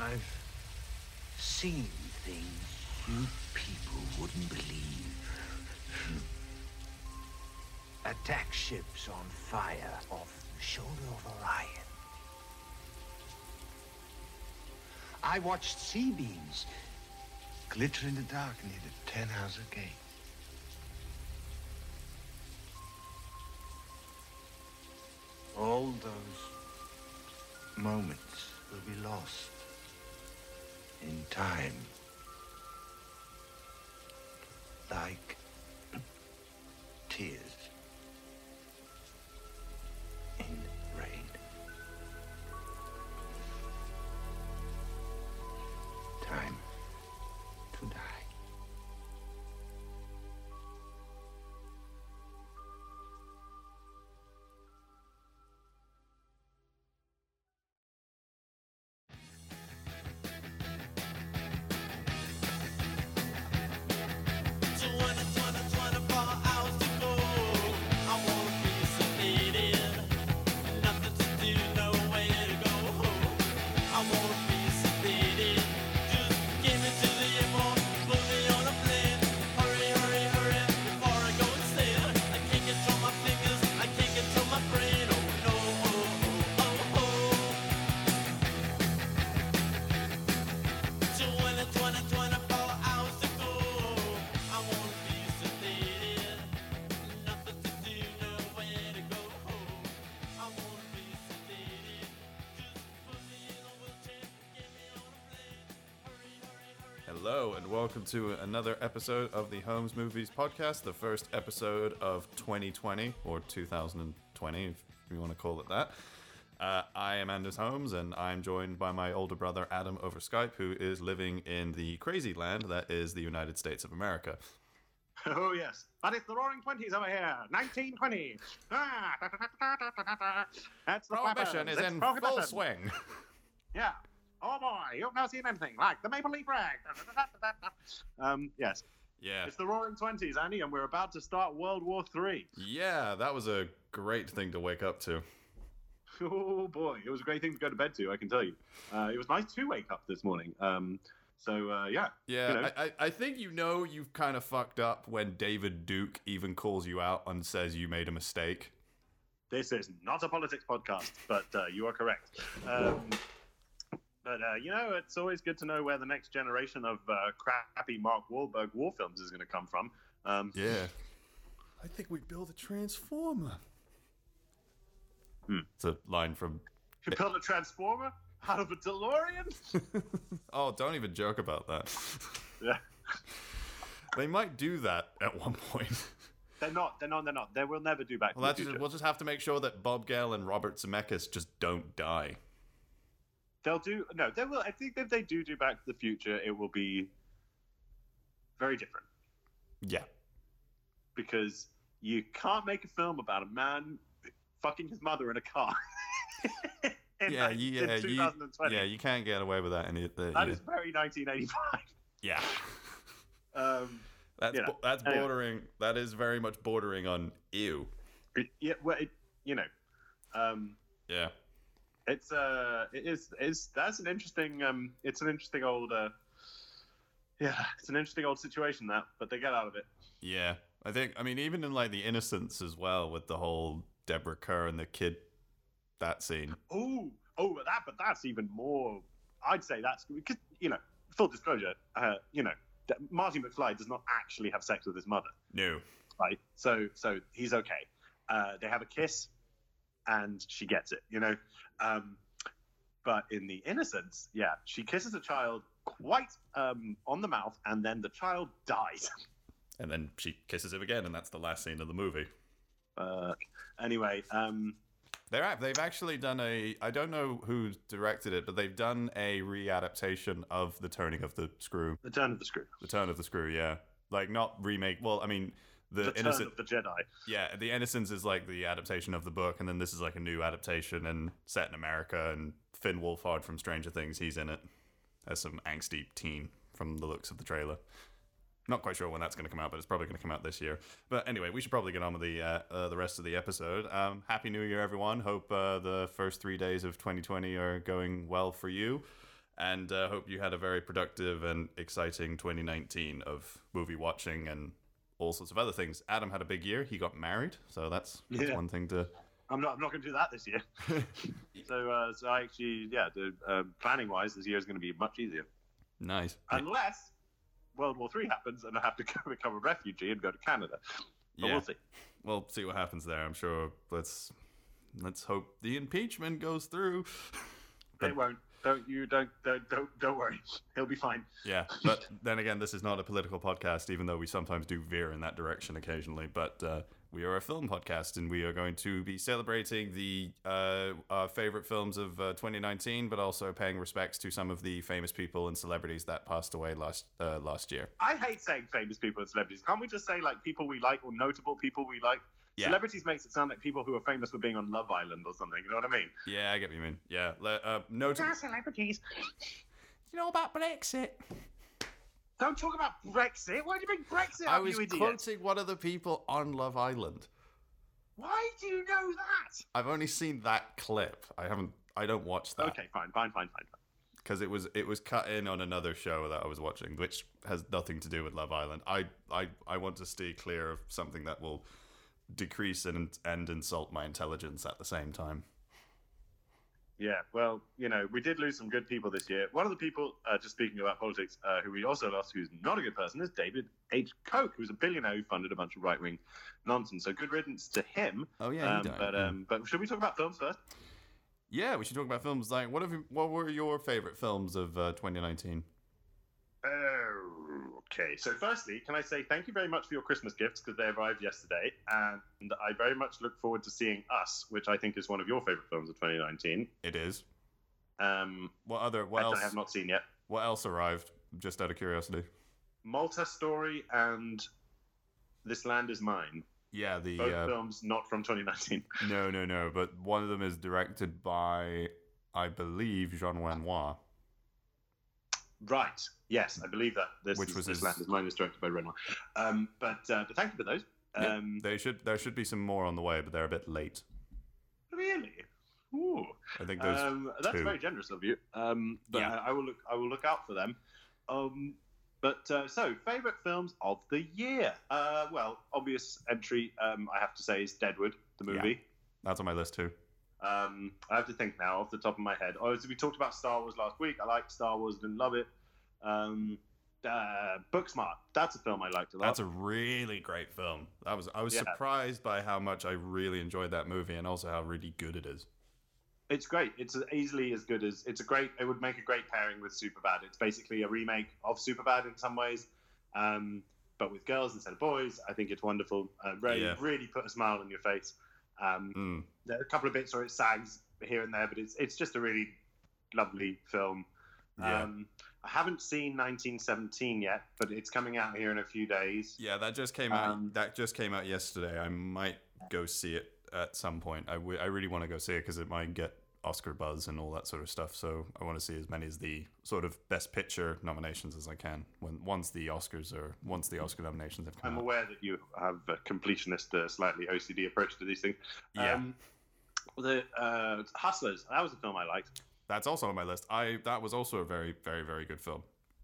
I've seen things you people wouldn't believe. Attack ships on fire off the shoulder of Orion. I watched sea beams glitter in the dark near the Tannhauser Gate. All those moments will be lost in time. Like tears in rain. Time to die. Hello and welcome to another episode of the Holmes Movies Podcast, the first episode of 2020, or 2020 if you want to call it that. I am Anders Holmes and I'm joined by my older brother Adam over Skype, who is living in the crazy land that is the United States of America. Oh yes, but it's the Roaring Twenties over here, 1920. That's the Prohibition is in full swing. Yeah. Oh boy, you've never seen anything like the Maple Leaf Rag. Yes. Yeah. It's the Roaring Twenties, Andy, and we're about to start World War III. Yeah, that was a great thing to wake up to. Oh boy, it was a great thing to go to bed to, I can tell you. It was nice to wake up this morning. Yeah. Yeah, you know. I think you've kind of fucked up when David Duke even calls you out and says you made a mistake. This is not a politics podcast, but you are correct. But it's always good to know where the next generation of crappy Mark Wahlberg war films is going to come from. Yeah. I think we build a transformer. It's a line from... You build a transformer out of a DeLorean? Oh, don't even joke about that. Yeah. They might do that at one point. They're not. They will never do Back to the Future. We'll just have to make sure that Bob Gale and Robert Zemeckis just don't die. They'll do... No, they will. I think if they do Back to the Future, it will be very different. Yeah. Because you can't make a film about a man fucking his mother in a car. in 2020. Yeah, you can't get away with that. That is very 1985. Yeah. That's bordering... That is very much bordering on ew. Yeah, well, yeah. That's an interesting it's an interesting old situation, that, but they get out of it. Yeah. I mean even in like The Innocents as well, with the whole Deborah Kerr and the kid, that scene. But that's even more. I'd say that's because, full disclosure, Marty McFly does not actually have sex with his mother. No. Right? So he's okay. They have a kiss and she gets it, But in The Innocents, she kisses a child quite on the mouth, and then the child dies. And then she kisses him again, and that's the last scene of the movie. Anyway, they've actually done I don't know who directed it, but they've done a readaptation of The Turning of the Screw. The Turn of the Screw. The Turn of the Screw, yeah. Like, not remake. Well, I mean, the Turn of the Jedi. Yeah, The Innocents is like the adaptation of the book, and then this is like a new adaptation and set in America, and Finn Wolfhard from Stranger Things, he's in it as some angsty teen from the looks of the trailer. Not quite sure when that's going to come out, but it's probably going to come out this year. But anyway, we should probably get on with the rest of the episode. Happy New Year, everyone. Hope the first 3 days of 2020 are going well for you. and hope you had a very productive and exciting 2019 of movie watching and all sorts of other things. Adam had a big year. He got married, so that's one thing to... I'm not going to do that this year. so I actually, planning wise, this year is going to be much easier. Nice. Unless World War III happens and I have to become a refugee and go to Canada. But we'll see. We'll see what happens there. I'm sure. Let's hope the impeachment goes through. It won't. Don't worry. He'll be fine. Yeah, but then again, this is not a political podcast, even though we sometimes do veer in that direction occasionally. But we are a film podcast, and we are going to be celebrating the our favorite films of 2019, but also paying respects to some of the famous people and celebrities that passed away last year. I hate saying famous people and celebrities. Can't we just say like people we like or notable people we like? Yeah. Celebrities makes it sound like people who are famous for being on Love Island or something. You know what I mean? Yeah, I get what you mean. Yeah, notable celebrities. You know about Brexit? Don't talk about Brexit. Why do you bring Brexit up, I was you idiot? quoting one of the people on Love Island. Why do you know that? I've only seen that clip. I don't watch that. Okay, fine. Because it was cut in on another show that I was watching, which has nothing to do with Love Island. I want to stay clear of something that will decrease and insult my intelligence at the same time. Yeah, well, we did lose some good people this year. One of the people, just speaking about politics, who we also lost, who's not a good person, is David H. Koch, who's a billionaire who funded a bunch of right-wing nonsense. So good riddance to him. Oh yeah, he died. But should we talk about films first? Yeah, we should talk about films. Like, what were your favorite films of 2019? Okay, so firstly, can I say thank you very much for your Christmas gifts because they arrived yesterday, and I very much look forward to seeing Us, which I think is one of your favorite films of 2019. It is. What else? I have not seen yet. What else arrived? Just out of curiosity. Malta Story and This Land Is Mine. Yeah, both films not from 2019. No, but one of them is directed by, I believe, Jean Renoir. Right. Yes, I believe that. This Land Is Mine is directed by Renoir. But thank you for those. There should be some more on the way, but they're a bit late. Really? Ooh. I think there's that's two. Very generous of you. But yeah. I will look out for them. So favorite films of the year. Well, obvious entry. I have to say is Deadwood, the movie. Yeah, that's on my list too. I have to think now off the top of my head. Obviously, we talked about Star Wars last week. I liked Star Wars, didn't love it. Booksmart. That's a film I liked a lot. That's a really great film. I was surprised by how much I really enjoyed that movie and also how really good it is. It's great. It's easily as good as it would make a great pairing with Superbad. It's basically a remake of Superbad in some ways, but with girls instead of boys. I think it's wonderful. Really put a smile on your face. There are a couple of bits where it sags here and there, but it's just a really lovely film. Yeah. I haven't seen 1917 yet, but it's coming out here in a few days. Yeah, that just came out. That just came out yesterday. I might go see it at some point. I really want to go see it because it might get Oscar buzz and all that sort of stuff. So I want to see as many as the sort of Best Picture nominations as I can once the Oscar nominations have come out. I'm aware that you have a completionist, slightly OCD approach to these things. Yeah. The Hustlers. That was a film I liked. That's also on my list. That was also a very, very, very good film.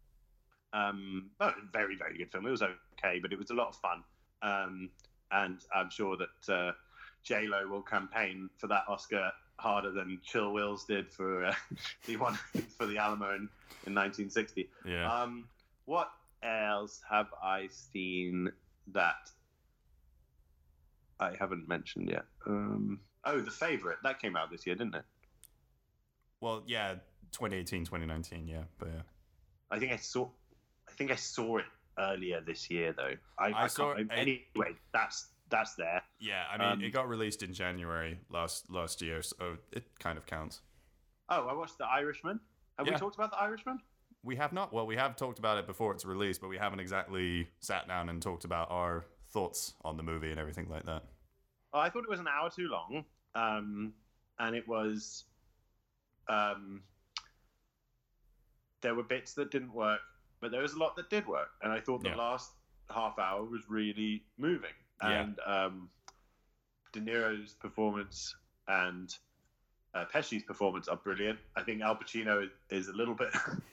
Very, very good film. It was okay, but it was a lot of fun. And I'm sure that J-Lo will campaign for that Oscar harder than Chill Wills did for the one for the Alamo in 1960. Yeah. What else have I seen that I haven't mentioned yet? The Favourite. That came out this year, didn't it? Well, yeah, 2018, 2019, yeah, but yeah. I think I saw it earlier this year, though. Anyway, that's there. Yeah, I mean, it got released in January last year, so it kind of counts. Oh, I watched The Irishman. Have we talked about The Irishman? We have not. Well, we have talked about it before it's released, but we haven't exactly sat down and talked about our thoughts on the movie and everything like that. Oh, I thought it was an hour too long, and it was... there were bits that didn't work, but there was a lot that did work, and I thought the last half hour was really moving. And De Niro's performance and Pesci's performance are brilliant. I think Al Pacino is a little bit.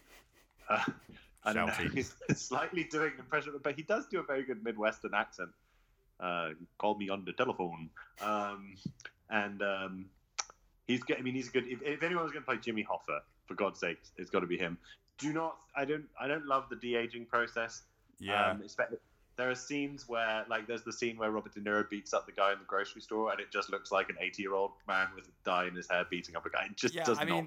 I don't know. He's slightly doing an impression, but he does do a very good Midwestern accent. Call me on the telephone. He's good. I mean, he's good. If anyone's going to play Jimmy Hoffa, for God's sake, it's got to be him. I don't love the de-aging process. Yeah. There are scenes where, like, there's the scene where Robert De Niro beats up the guy in the grocery store, and it just looks like an 80-year-old man with a dye in his hair beating up a guy. It just does not.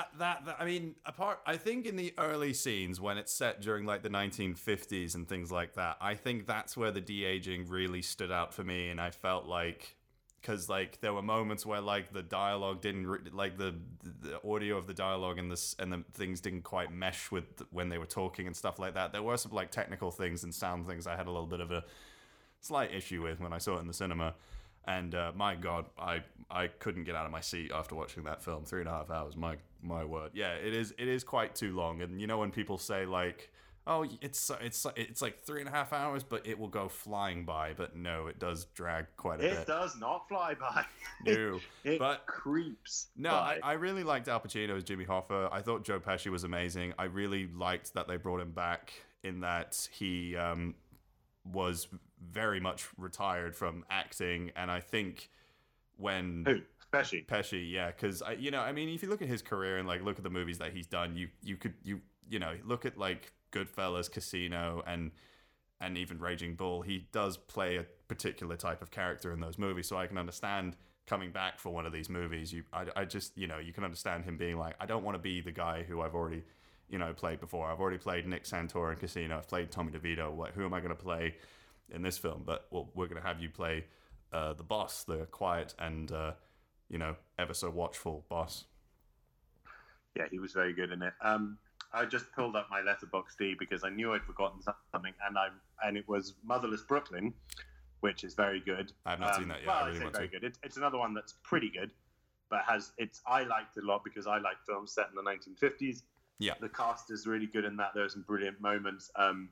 I think in the early scenes when it's set during like the 1950s and things like that, I think that's where the de-aging really stood out for me, and I felt like. Because like there were moments where like the dialogue didn't like the audio of the dialogue and the things didn't quite mesh with when they were talking and stuff like that. There were some like technical things and sound things I had a little bit of a slight issue with when I saw it in the cinema. And my God, I couldn't get out of my seat after watching that film. 3.5 hours, my word. Yeah, it is quite too long. And you know when people say like, oh, it's like 3.5 hours, but it will go flying by. But no, it does drag quite a bit. It does not fly by. No, it but creeps. No, by. I really liked Al Pacino as Jimmy Hoffa. I thought Joe Pesci was amazing. I really liked that they brought him back in that he was very much retired from acting, and I think when Pesci, yeah, because if you look at his career and like look at the movies that he's done, you could look at like Goodfellas, Casino, and even Raging Bull. He does play a particular type of character in those movies, so I can understand coming back for one of these movies. You can understand him being like, I don't want to be the guy who I've already played before. I've already played Nick Santora in Casino. I've played Tommy DeVito. Who am I going to play in this film? But we're going to have you play the boss, the quiet and ever so watchful boss. Yeah, he was very good in it. I just pulled up my Letterboxd because I knew I'd forgotten something, and it was Motherless Brooklyn, which is very good. I have not seen that yet. Well, I really want very to. good. It's another one that's pretty good, but I liked it a lot because I like films set in the 1950s. Yeah, the cast is really good in that. There are some brilliant moments, and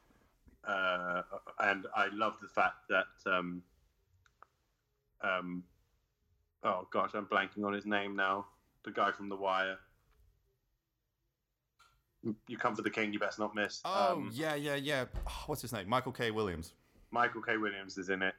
I love the fact that oh gosh, I'm blanking on his name now. The guy from The Wire. You come for the king, you best not miss. Oh, yeah. Oh, what's his name? Michael K. Williams. Michael K. Williams is in it,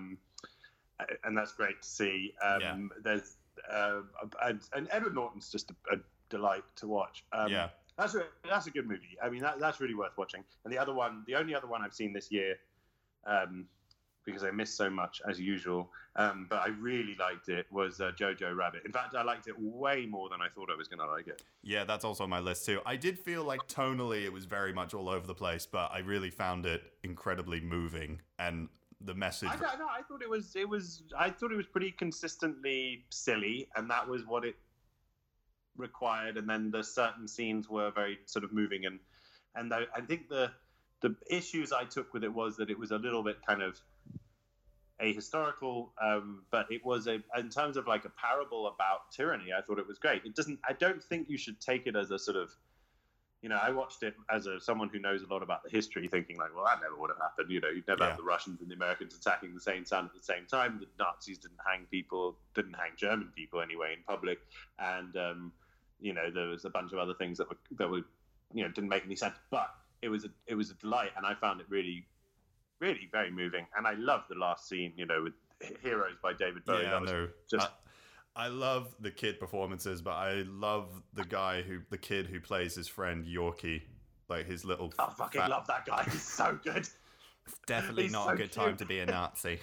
and that's great to see. There's and Edward Norton's just a delight to watch. That's a good movie. I mean, that's really worth watching. And the only other one I've seen this year, because I missed so much as usual, but I really liked it, was Jojo Rabbit. In fact, I liked it way more than I thought I was going to like it. Yeah, that's also on my list too. I did feel like tonally it was very much all over the place, but I really found it incredibly moving, and the message. I thought it was pretty consistently silly, and that was what it required. And then the certain scenes were very sort of moving, and I think the issues I took with it was that it was a little bit kind of ahistorical, but it was in terms of like a parable about tyranny. I thought it was great. I don't think you should take it as a sort of, I watched it as someone who knows a lot about the history, thinking like, well, that never would have happened. You'd never have the Russians and the Americans attacking the same town at the same time. The Nazis didn't hang German people anyway in public, and there was a bunch of other things that were didn't make any sense. But it was a delight, and I found it really, really very moving. And I love the last scene, with Heroes by David Bowie. Yeah, I love the kid performances, but I love the kid who plays his friend Yorkie, like his little. I fucking love that guy. He's so good. Definitely not a good time to be a Nazi.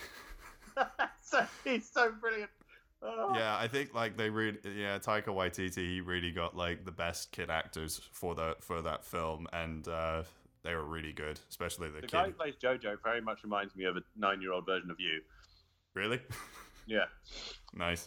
He's so brilliant. Oh. Yeah, I think like Taika Waititi, he really got like the best kid actors for that film, and they were really good, especially the kid. Guy who plays Jojo very much reminds me of a 9-year-old version of you. Really? Yeah. Nice.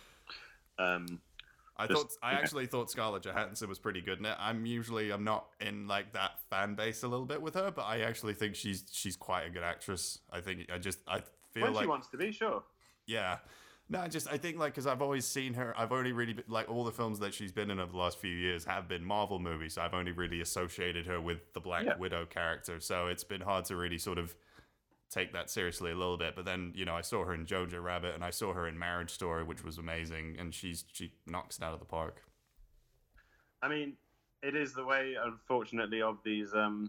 I actually thought Scarlett Johansson was pretty good in it. I'm not in like that fan base a little bit with her, but I actually think she's quite a good actress. I feel when like she wants to be, sure. Yeah. No, I think like because I've always seen her. I've only really been, like all the films that she's been in over the last few years have been Marvel movies. So I've only really associated her with the Black Widow character. So it's been hard to really sort of take that seriously a little bit. But then, I saw her in Jojo Rabbit, and I saw her in Marriage Story, which was amazing, and she knocks it out of the park. I mean, it is the way, unfortunately, of these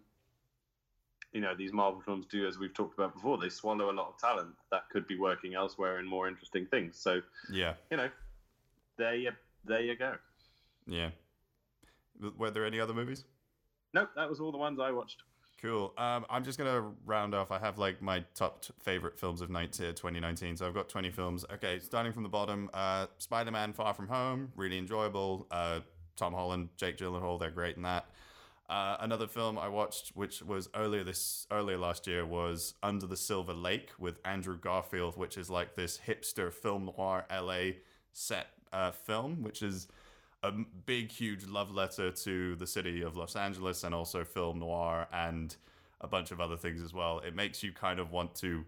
these Marvel films do, as we've talked about before. They swallow a lot of talent that could be working elsewhere in more interesting things. So yeah, there you go. Yeah. Were there any other movies? Nope, that was all the ones I watched. Cool. I'm just going to round off. I have like my top favorite films of 2019. So I've got 20 films. Okay, starting from the bottom. Spider-Man Far From Home, really enjoyable. Tom Holland, Jake Gyllenhaal, they're great in that. Another film I watched, which was earlier last year, was Under the Silver Lake with Andrew Garfield, which is like this hipster film noir LA set film, which is a big, huge love letter to the city of Los Angeles, and also film noir and a bunch of other things as well. It makes you kind of want to.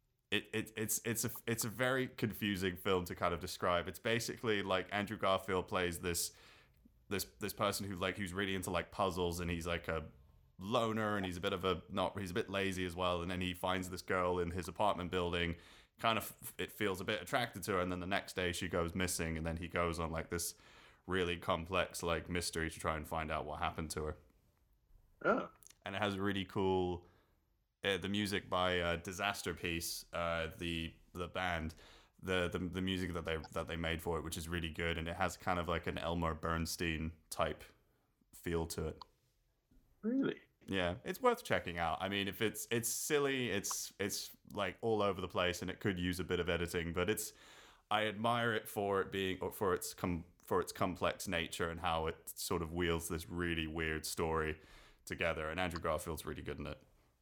It's a very confusing film to kind of describe. It's basically like Andrew Garfield plays this person who's really into like puzzles, and he's like a loner, and he's a bit lazy as well. And then he finds this girl in his apartment building. It feels a bit attracted to her, and then the next day she goes missing, and then he goes on like this really complex like mystery to try and find out what happened to her. Oh. And it has really cool the music by Disaster Piece, the band, the music that they made for it, which is really good, and it has kind of like an Elmer Bernstein type feel to it. Really? Yeah, it's worth checking out. I mean, if it's silly, it's like all over the place, and it could use a bit of editing, but I admire it for its complex nature and how it sort of wields this really weird story together. And Andrew Garfield's really good in it.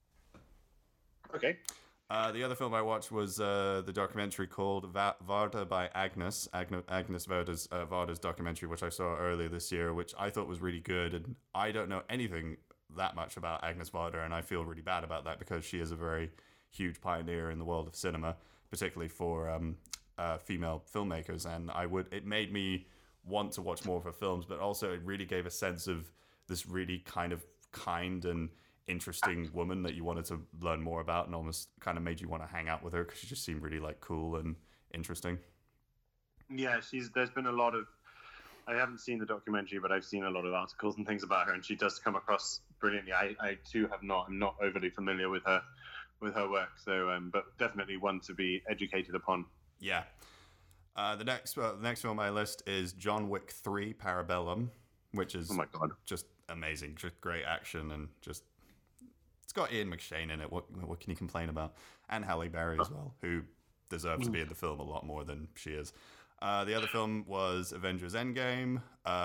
Okay. The other film I watched was the documentary called Varda by Agnes Varda's documentary, which I saw earlier this year, which I thought was really good. And I don't know anything that much about Agnes Varda, and I feel really bad about that because she is a very huge pioneer in the world of cinema, particularly for female filmmakers. And it made me want to watch more of her films, but also it really gave a sense of this really kind and interesting woman that you wanted to learn more about, and almost kind of made you want to hang out with her because she just seemed really like cool and interesting. Yeah, there's been a lot of, I haven't seen the documentary, but I've seen a lot of articles and things about her, and she does come across brilliantly. I too I'm not overly familiar with her work, so but definitely one to be educated upon. Yeah. The next film on my list is John Wick 3 Parabellum, which is just amazing, just great action, and just it's got Ian McShane in it. What can you complain about? And Halle Berry as well, who deserves to be in the film a lot more than she is. The other film was Avengers Endgame.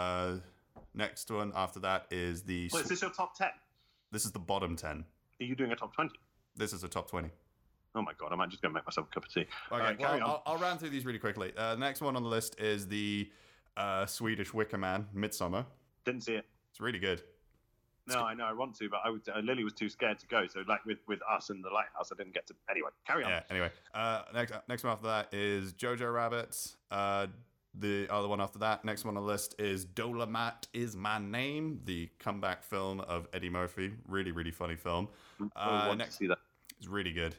Next one after that is the... Wait, is this your top 10? This is the bottom 10. Are you doing a top 20? This is a top 20. Oh my god, I might just go make myself a cup of tea. Okay, I'll run through these really quickly. The next one on the list is the Swedish Wicker Man, Midsommar. Didn't see it. It's really good. No, I know I want to, but Lily was too scared to go. So, like with us and the Lighthouse, I didn't get to. Anyway, carry on. Yeah. Anyway, next one after that is Jojo Rabbit. The other one after that, next one on the list is Dolomite Is My Name, the comeback film of Eddie Murphy. Really, really funny film. I want to see that. It's really good.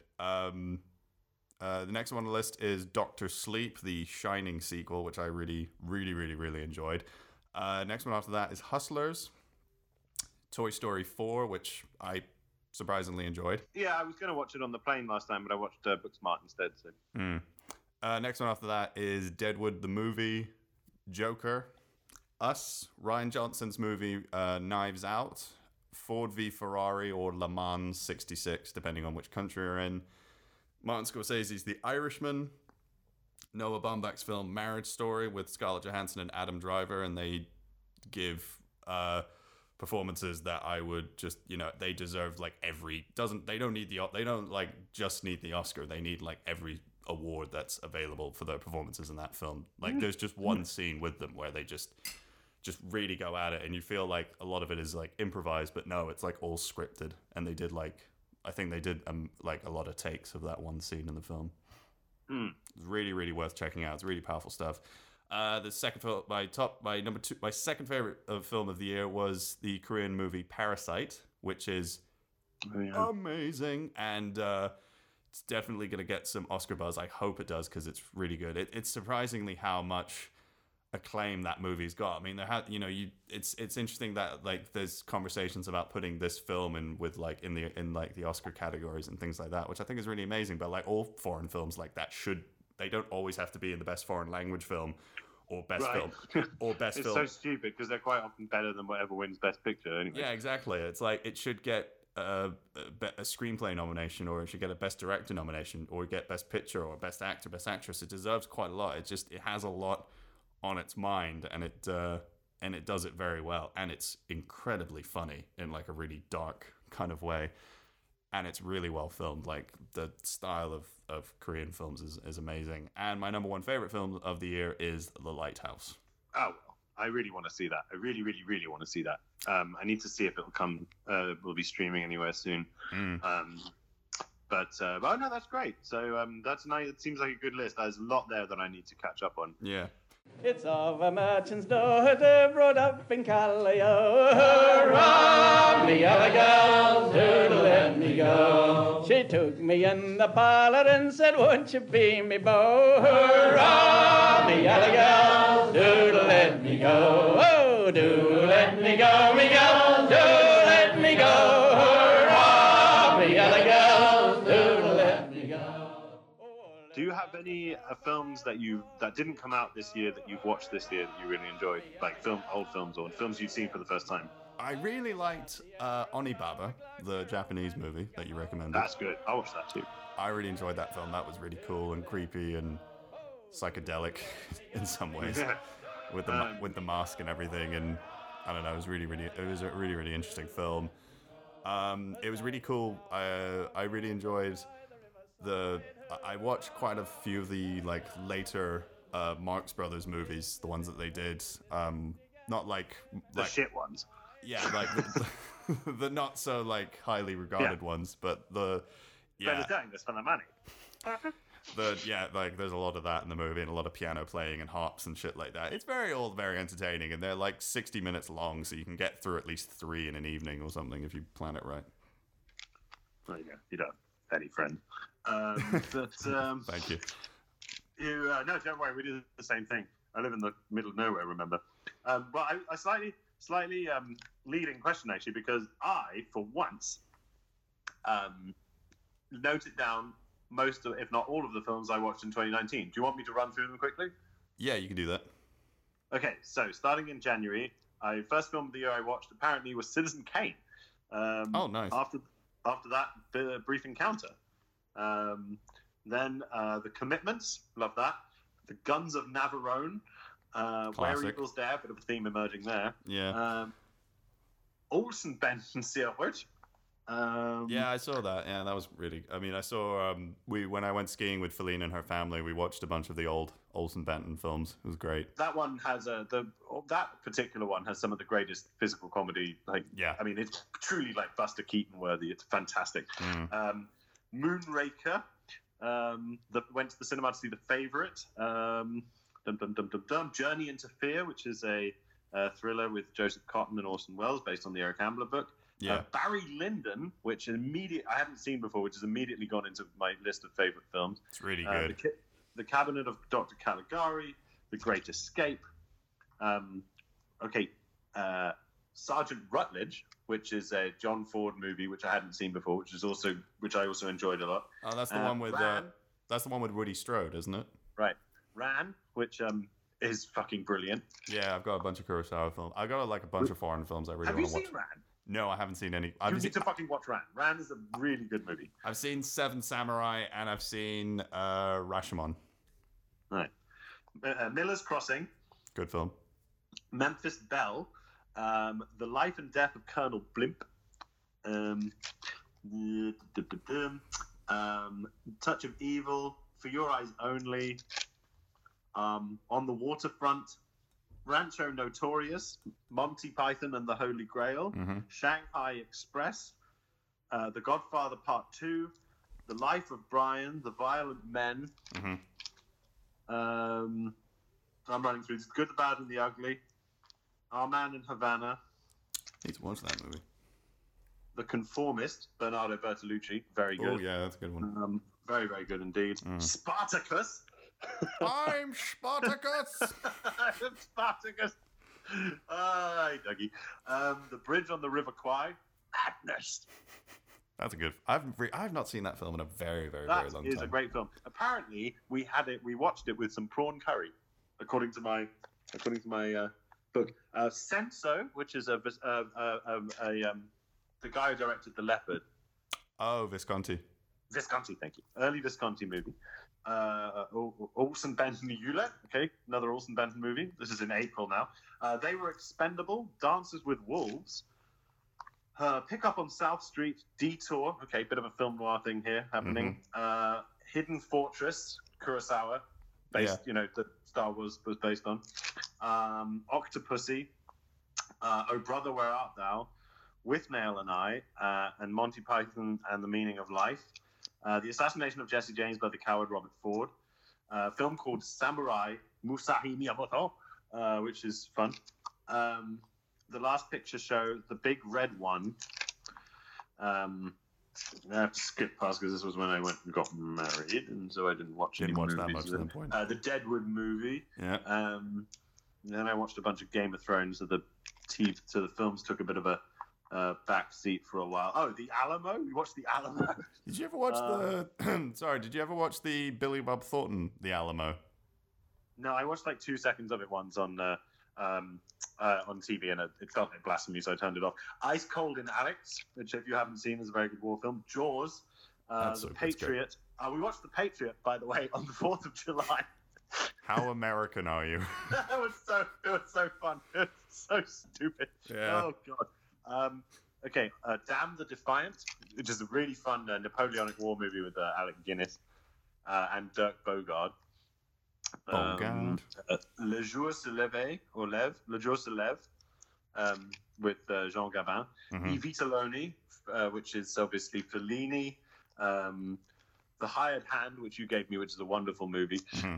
The next one on the list is Doctor Sleep, the Shining sequel, which I really, really, really, really enjoyed. Next one after that is Hustlers. Toy Story 4, which I surprisingly enjoyed. Yeah, I was going to watch it on the plane last time, but I watched Booksmart instead. So. Next one after that is Deadwood the movie, Joker, Us, Rian Johnson's movie Knives Out, Ford v Ferrari or Le Mans 66, depending on which country you're in, Martin Scorsese's The Irishman, Noah Baumbach's film Marriage Story with Scarlett Johansson and Adam Driver, and they give performances that I would just, they deserve like they don't like just need the Oscar, they need like every award that's available for their performances in that film. Like there's just one scene with them where they just really go at it, and you feel like a lot of it is like improvised, but no, it's like all scripted, and they did like like a lot of takes of that one scene in the film. It's really, really worth checking out. It's really powerful stuff. The second film, my second favorite film of the year was the Korean movie Parasite, which is amazing. And it's definitely going to get some Oscar buzz. I hope it does because it's really good. It's surprisingly how much acclaim that movie's got. I mean, it's interesting that like there's conversations about putting this film in with like in the Oscar categories and things like that, which I think is really amazing. But like all foreign films like that they don't always have to be in the best foreign language film or best film or best it's film. It's so stupid because they're quite often better than whatever wins best picture anyway. Yeah, exactly. It's like it should get a screenplay nomination, or it should get a best director nomination, or get best picture or best actor, best actress. It deserves quite a lot. It has a lot on its mind, and it does it very well, and it's incredibly funny in like a really dark kind of way, and it's really well filmed. Like the style of Korean films is amazing. And my number one favorite film of the year is The Lighthouse. Oh well, I really want to see that. I really, really, really want to see that. I need to see if it'll come. We'll be streaming anywhere soon. But oh no, that's great. So that's nice. It seems like a good list. There's a lot there that I need to catch up on. Yeah. It's of a merchant's daughter brought up in Callio. Hurrah, me yellow girl, do let me go. She took me in the parlor and said, won't you be me beau? Hurrah, me yellow girl, do let me go. Oh, do let me go, me girl, do let me go. Hurrah, me yellow girl, do let me go. Do you have any films that didn't come out this year that you've watched this year that you really enjoyed, like old films or films you've seen for the first time? I really liked Onibaba, the Japanese movie that you recommended. That's good. I watched that too. I really enjoyed that film. That was really cool and creepy and psychedelic in some ways, with the mask and everything. And I don't know, it was a really, really interesting film. It was really cool. I really enjoyed I watched quite a few of the like later Marx Brothers movies, the ones that they did. Not like the shit ones. Yeah, like the not so like highly regarded ones, but They're doing this for the money. Like there's a lot of that in the movie and a lot of piano playing and harps and shit like that. It's very entertaining, and they're like 60 minutes long, so you can get through at least 3 in an evening or something if you plan it right. There you go. You don't have any friend. Thank you. No, don't worry. We do the same thing. I live in the middle of nowhere. Remember? Well, I slightly leading question actually, because I, for once, noted down most of, if not all of the films I watched in 2019. Do you want me to run through them quickly? Yeah, you can do that. Okay, so starting in January, first film of the year I watched apparently was Citizen Kane. Oh, nice. After that, The Brief Encounter. Then The Commitments, love that. The Guns of Navarone, Where Eagles Dare, bit of a theme emerging there. Yeah. Olsen Bent and Searwood. Yeah, I saw that. Yeah, that was really. I mean, I saw when I went skiing with Feline and her family, we watched a bunch of the old Olsen Benton films. It was great. That one has that particular one has some of the greatest physical comedy. Like, yeah, I mean, it's truly like Buster Keaton worthy. It's fantastic. Moonraker. Went to the cinema to see The Favourite. Journey into Fear, which is a thriller with Joseph Cotton and Orson Welles, based on the Eric Ambler book. Yeah. Barry Lyndon, which I hadn't seen before, which has immediately gone into my list of favourite films. It's really good. The Cabinet of Dr. Caligari, The Great Escape. Sergeant Rutledge, which is a John Ford movie, which I hadn't seen before, which I also enjoyed a lot. Oh, that's the one with that's the one with Woody Strode, isn't it? Right. Ran, which is fucking brilliant. Yeah, I've got a bunch of Kurosawa films. I've got a bunch of foreign films I really want to watch. Have you seen Ran? No, I haven't seen any. You need to fucking watch Ran. Ran is a really good movie. I've seen Seven Samurai and I've seen Rashomon. Right. Miller's Crossing. Good film. Memphis Belle. The Life and Death of Colonel Blimp. Touch of Evil. For Your Eyes Only. On the Waterfront. Rancho Notorious, Monty Python and the Holy Grail, Shanghai Express, The Godfather Part 2, The Life of Brian, The Violent Men. I'm running through this. Good, the Bad, and the Ugly, Our Man in Havana. I need to watch that movie. The Conformist, Bernardo Bertolucci, very good. Oh yeah, that's a good one. Very, very good indeed. Spartacus. I'm Spartacus. I'm Spartacus. Hi, Dougie. The Bridge on the River Kwai. Madness. That's a good. I've not seen that film in a very, very, very long time. That is a great film. Apparently, we watched it with some prawn curry, according to my book. Senso, which is the guy who directed The Leopard. Oh, Visconti. Visconti, thank you. Early Visconti movie. Olsen Benton Hewlett. Okay, another Olsen Benton movie. This is in April now. They Were Expendable. Dances with Wolves. Pick Up on South Street. Detour. Okay, bit of a film noir thing here happening. Hidden Fortress. Kurosawa. Based, that Star Wars was based on. Octopussy. Oh Brother, Where Art Thou? Withnail and I. And Monty Python and the Meaning of Life. The Assassination of Jesse James by the Coward Robert Ford. A film called Samurai Musashi Miyamoto, which is fun. The Last Picture Show, The Big Red One. I have to skip past because this was when I went and got married, and so I didn't watch any movies. That much at that point. The Deadwood movie. Yeah. Then I watched a bunch of Game of Thrones, so the films took a bit of a back seat for a while. Oh, The Alamo? You watched The Alamo? Did you ever watch Did you ever watch the Billy Bob Thornton The Alamo? No, I watched like 2 seconds of it once on TV, and it felt like blasphemy, so I turned it off. Ice Cold in Alex, which if you haven't seen is a very good war film. Jaws, The Patriot. We watched The Patriot, by the way, on the 4th of July. How American are you? It was so fun. It was so stupid. Yeah. Oh god. Okay, Damn the Defiant, which is a really fun Napoleonic War movie with Alec Guinness and Dirk Bogarde. Le Jour se lève, Le Jour se lève, with Jean Gabin. I Vitelloni, which is obviously Fellini. The Hired Hand, which you gave me, which is a wonderful movie.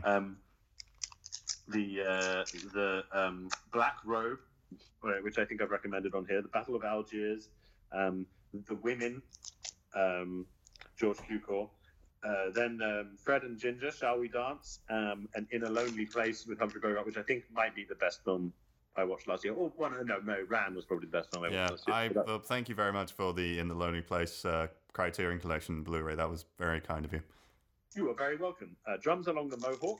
The Black Robe, which I think I've recommended on here. The Battle of Algiers. The Women, George Cukor. Then Fred and Ginger, Shall We Dance? And In a Lonely Place with Humphrey Bogart, which I think might be the best film I watched last year. Oh, Ran was probably the best film I watched last year. Well, thank you very much for the In the Lonely Place Criterion Collection Blu-ray. That was very kind of you. You are very welcome. Drums Along the Mohawk.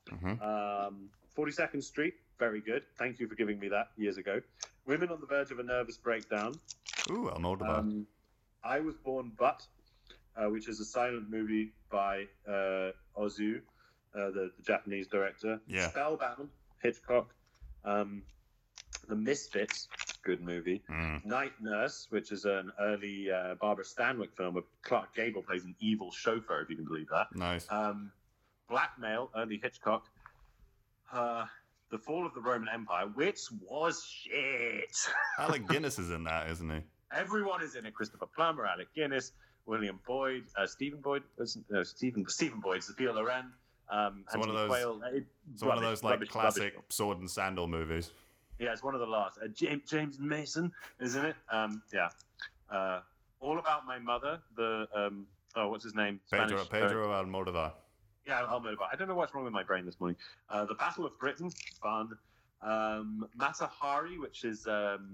42nd Street, very good. Thank you for giving me that years ago. Women on the Verge of a Nervous Breakdown. Ooh, Almodovar. I Was Born But, which is a silent movie by Ozu, the Japanese director. Yeah. Spellbound, Hitchcock. The Misfits, good movie. Night Nurse, which is an early Barbara Stanwyck film where Clark Gable plays an evil chauffeur, if you can believe that. Nice. Blackmail, early Hitchcock. The Fall of the Roman Empire, which was shit. Alec Guinness is in that, isn't he? Everyone is in it. Christopher Plummer, Alec Guinness, William Boyd, Stephen Boyd, Stephen Boyd, Sophia Loren, Anthony Quayle. One of those like classic sword and sandal movies. Yeah, it's one of the last. James Mason is in it. All About My Mother. What's his name? Pedro Almodovar. Yeah, Almodovar. I don't know what's wrong with my brain this morning. The Battle of Britain, fun. Matahari, which is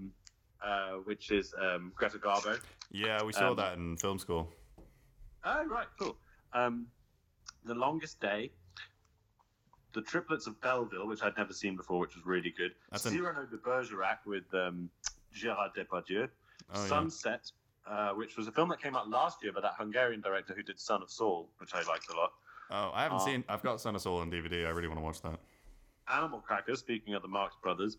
Greta Garbo. Yeah, we saw that in film school. Oh, right, cool. The Longest Day. The Triplets of Belleville, which I'd never seen before, which was really good. Cyrano de Bergerac with Gérard Depardieu. Sunset, which was a film that came out last year by that Hungarian director who did Son of Saul, which I liked a lot. Oh, I haven't seen. I've got Son of Saul on DVD. I really want to watch that. Animal Crackers, speaking of the Marx Brothers.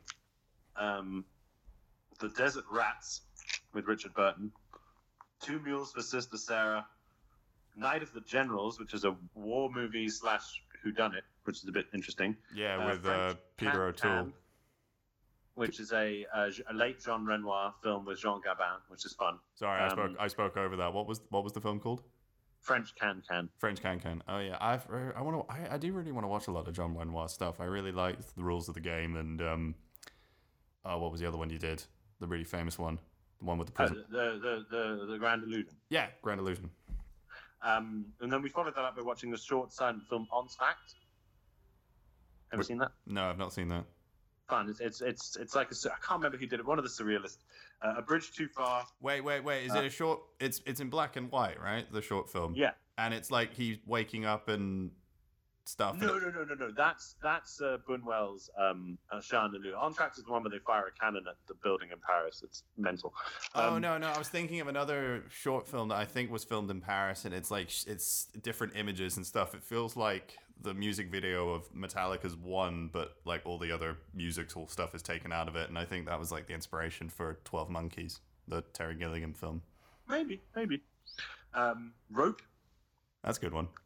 The Desert Rats with Richard Burton. Two Mules for Sister Sarah. Night of the Generals, which is a war movie / whodunit, which is a bit interesting. Yeah, with Peter O'Toole. Which is a late Jean Renoir film with Jean Gabin, which is fun. Sorry, I spoke over that. What was the film called? French Can-Can. French Can-Can. Oh yeah, I do really want to watch a lot of Jean Renoir stuff. I really liked The Rules of the Game and what was the other one you did? The really famous one, the one with the prison. The Grand Illusion. Yeah, Grand Illusion. And then we followed that up by watching the short silent film Entr'acte. Ever seen that? No, I've not seen that. Fun. It's like I can't remember who did it. One of the surrealists. A Bridge Too Far. Wait. Is it a short? It's in black and white, right? The short film. Yeah. And it's like he's waking up and stuff. No. That's Buñuel's Jean de Lou. Entr'acte is the one where they fire a cannon at the building in Paris. It's mental. No. I was thinking of another short film that I think was filmed in Paris, and it's like it's different images and stuff. It feels like the music video of Metallica's One, but like all the other musical stuff is taken out of it, and I think that was like the inspiration for 12 Monkeys, the Terry Gilliam film. Maybe. Rope. That's a good one.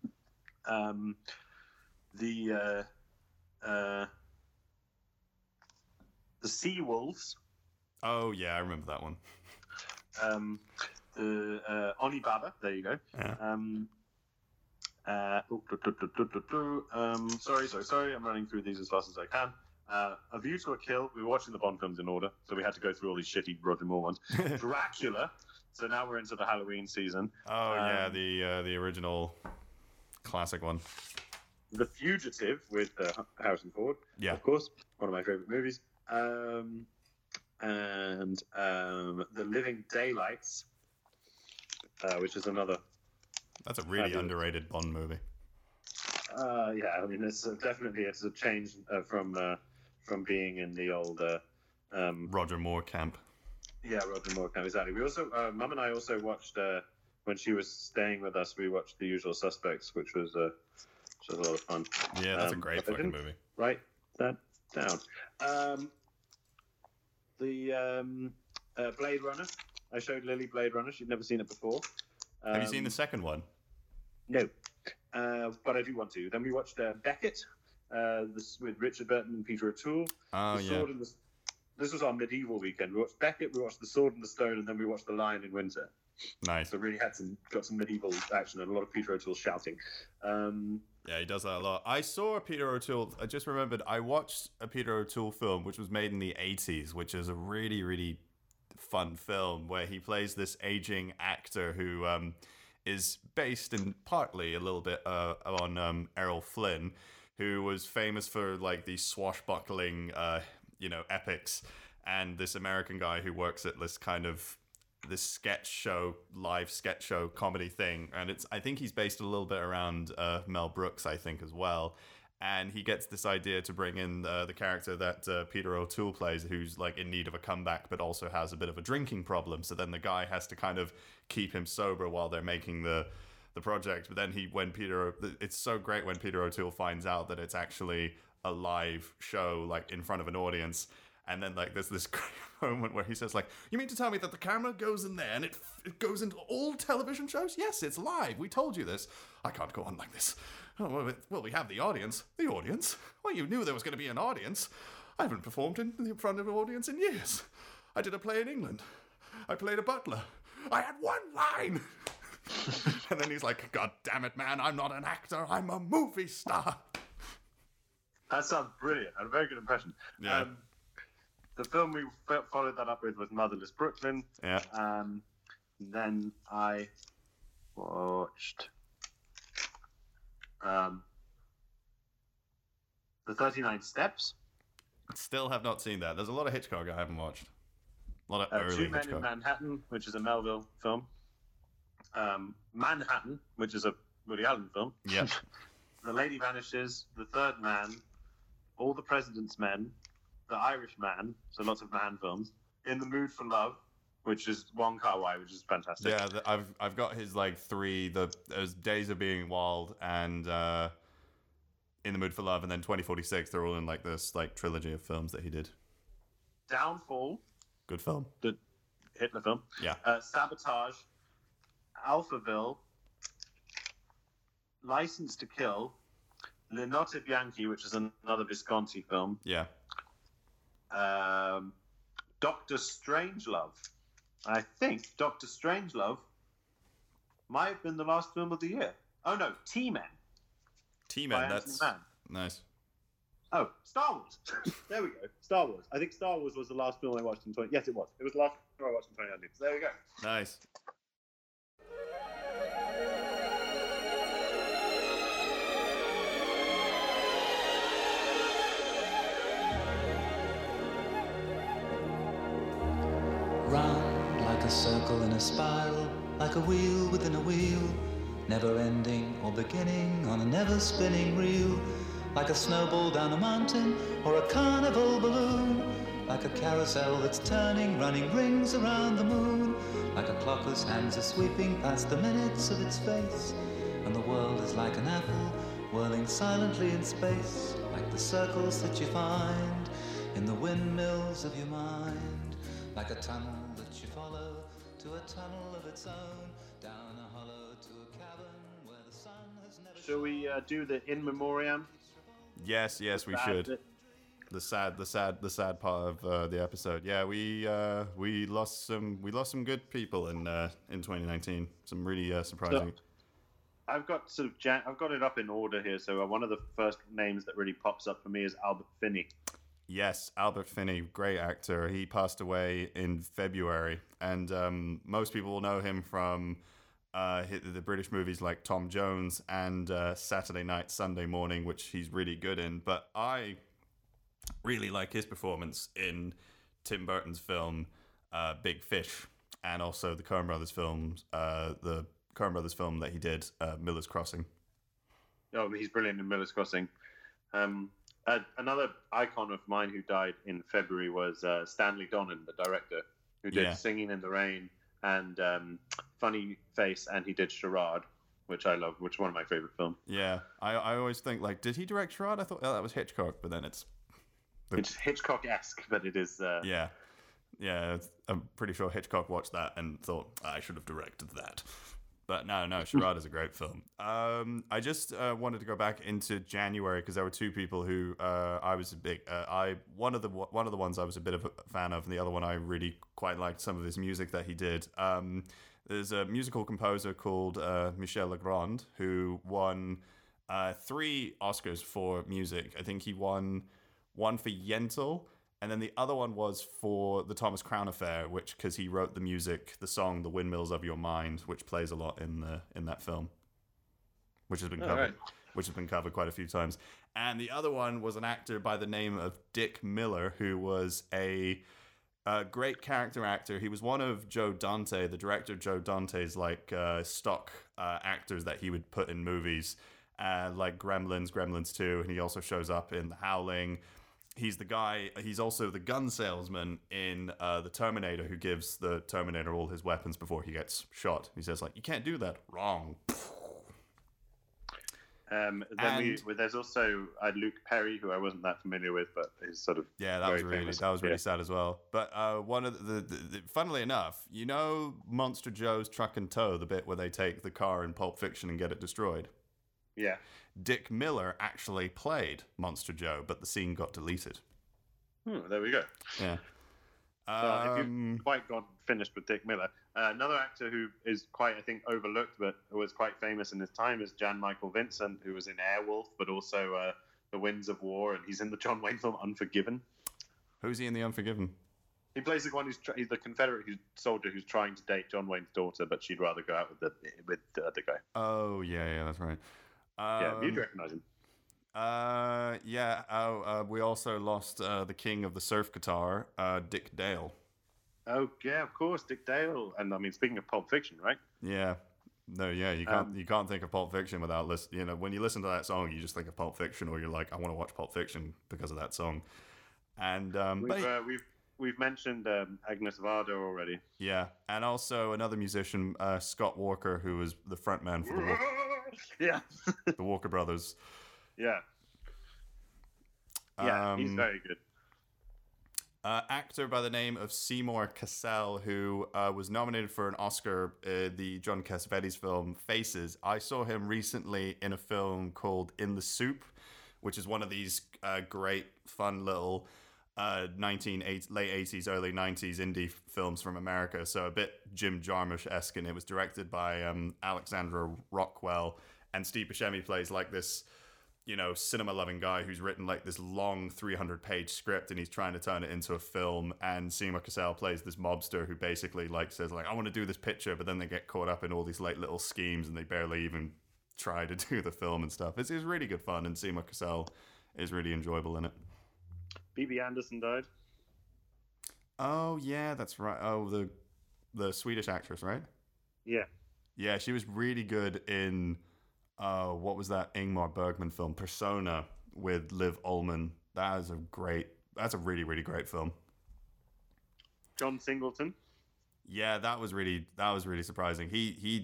The Sea Wolves. Oh yeah, I remember that one. The Onibaba. There you go. Yeah. Sorry. I'm running through these as fast as I can. A View to a Kill. We were watching the Bond films in order, so we had to go through all these shitty Roger Moore ones. Dracula. So now we're into the Halloween season. Oh yeah, the original classic one. The Fugitive with Harrison Ford. Yeah, of course, one of my favorite movies. And The Living Daylights, which is another. That's a really underrated Bond movie. Yeah, I mean, it's definitely a change from being in the old Roger Moore camp. Yeah, Roger Moore camp, exactly. We also, Mum and I also watched when she was staying with us. We watched The Usual Suspects, which was a lot of fun. Yeah, that's a great fucking movie. Write that down. The Blade Runner. I showed Lily Blade Runner. She'd never seen it before. Have you seen the second one? No, but I do want to. Then we watched Beckett, with Richard Burton and Peter O'Toole. Oh, yeah. This was our medieval weekend. We watched Beckett, we watched The Sword and the Stone, and then we watched The Lion in Winter. Nice. So really got some medieval action and a lot of Peter O'Toole shouting. Yeah, he does that a lot. I saw a Peter O'Toole. I just remembered I watched a Peter O'Toole film which was made in the 80s, which is a really, really fun film where he plays this aging actor who is based in partly a little bit on Errol Flynn, who was famous for like these swashbuckling, epics, and this American guy who works at this kind of this live sketch show comedy thing, and I think he's based a little bit around Mel Brooks, I think, as well. And he gets this idea to bring in the character that Peter O'Toole plays, who's like in need of a comeback, but also has a bit of a drinking problem. So then the guy has to kind of keep him sober while they're making the project. But then it's so great when Peter O'Toole finds out that it's actually a live show, like in front of an audience. And then like there's this great moment where he says like, "You mean to tell me that the camera goes in there and it goes into all television shows? Yes, it's live. We told you this. I can't go on like this. Oh, well, we have the audience. The audience? Well, you knew there was going to be an audience. I haven't performed in front of an audience in years. I did a play in England. I played a butler. I had one line." And then he's like, "God damn it, man, I'm not an actor. I'm a movie star." That sounds brilliant. A very good impression. Yeah. The film we followed that up with was Motherless Brooklyn. Yeah. Then I watched The 39 Steps. Still have not seen that. There's a lot of Hitchcock I haven't watched. A lot of early Two Men Hitchcock. in Manhattan, which is a Melville film. Manhattan, which is a Woody Allen film. Yeah. The Lady Vanishes, The Third Man, All the President's Men, The Irishman, so lots of man films. In the Mood for Love, which is Wong Kar-wai, which is fantastic. Yeah, I've got his like three. There's Days of Being Wild and In the Mood for Love, and then 2046. They're all in like this like trilogy of films that he did. Downfall, Good film. the Hitler film. Yeah. Sabotage, Alphaville, License to Kill, Le Notte Bianchi, which is another Visconti film. Yeah. Dr. Strangelove. I think Dr. Strangelove might have been the last film of the year. Oh no, T-Men. T-Men. by That's Anthony Mann. nice. Oh, Star Wars. There we go. Star Wars. I think Star Wars was the last film I watched in 20... Yes, it was. It was the last film I watched in 2019. So there we go. Nice. round, like a circle in a spiral, like a wheel within a wheel, never ending or beginning on a never spinning reel, like a snowball down a mountain or a carnival balloon, like a carousel that's turning, running rings around the moon, like a clock whose hands are sweeping past the minutes of its face, and the world is like an apple whirling silently in space, like the circles that you find in the windmills of your mind, like a tunnel that you follow to a tunnel of its own, down a hollow to a cavern where the sun has never Shall we do the in memoriam? Yes, we should. The sad part of the episode. Yeah, we lost some good people in 2019. Some really surprising. So, I've got I've got it up in order here. So one of the first names that really pops up for me is Albert Finney. Yes, Albert Finney, great actor. He passed away in February, and most people will know him from the British movies like Tom Jones and Saturday Night, Sunday Morning, which he's really good in. But I really like his performance in Tim Burton's film Big Fish, and also the Coen Brothers films, the Coen Brothers film that he did, Miller's Crossing. Oh, he's brilliant in Miller's Crossing. Another icon of mine who died in February was Stanley Donen, the director, who did Singing in the Rain and Funny Face, and he did Charade, which I love, which is one of my favorite films. Yeah, I always think, like, did he direct Charade? I thought that was Hitchcock, but then it's Hitchcock-esque, but it is... Yeah, I'm pretty sure Hitchcock watched that and thought, I should have directed that. But no, Charade is a great film. I just wanted to go back into January because there were two people who I was a big. One of the ones I was a bit of a fan of, and the other one I really quite liked some of his music that he did. There's a musical composer called Michel Legrand who won 3 Oscars for music. I think he won one for Yentl. And then the other one was for the Thomas Crown Affair, which because he wrote the music, the song "The Windmills of Your Mind," which plays a lot in that film, which has been covered quite a few times. And the other one was an actor by the name of Dick Miller, who was a great character actor. He was one of Joe Dante, the director of Joe Dante's stock actors that he would put in movies, like Gremlins 2, and he also shows up in The Howling. He's the guy. He's also the gun salesman in the Terminator, who gives the Terminator all his weapons before he gets shot. He says, "You can't do that. Wrong." There's also Luke Perry, who I wasn't that familiar with, but he's sort of that was really sad as well. But one of the funnily enough, Monster Joe's Truck and Tow, the bit where they take the car in Pulp Fiction and get it destroyed. Yeah. Dick Miller actually played Monster Joe, but the scene got deleted. There we go. Yeah. If you've quite got finished with Dick Miller, another actor who is quite, I think, overlooked, but who was quite famous in his time is Jan Michael Vincent, who was in Airwolf, but also The Winds of War, and he's in the John Wayne film Unforgiven. Who's he in The Unforgiven? He plays the one he's the Confederate soldier who's trying to date John Wayne's daughter, but she'd rather go out with the other guy. Oh, yeah, that's right. You'd recognize him. We also lost the king of the surf guitar, Dick Dale. Oh yeah, of course, Dick Dale. And I mean, speaking of Pulp Fiction, right? Yeah. No, yeah, you can't think of Pulp Fiction without when you listen to that song, you just think of Pulp Fiction, or you're like, I want to watch Pulp Fiction because of that song. And we've mentioned Agnes Varda already. Yeah, and also another musician, Scott Walker, who was the frontman for the Walker Brothers. Yeah, he's very good. Actor by the name of Seymour Cassel, who was nominated for an Oscar, the John Cassavetes film Faces. I saw him recently in a film called In the Soup, which is one of these great, fun little late 80s, early 90s indie films from America. So a bit Jim Jarmusch-esque, and it was directed by Alexandra Rockwell, and Steve Buscemi plays like this, cinema-loving guy who's written like this long 300-page script, and he's trying to turn it into a film. And Seymour Cassel plays this mobster who basically says I want to do this picture, but then they get caught up in all these little schemes, and they barely even try to do the film and stuff. It's really good fun, and Seymour Cassel is really enjoyable in it. B.B. Anderson died. Oh yeah, that's right. Oh, the Swedish actress, right? Yeah. Yeah, she was really good in what was that Ingmar Bergman film, Persona, with Liv Ullmann. That's a really, really great film. John Singleton. Yeah, that was really surprising. He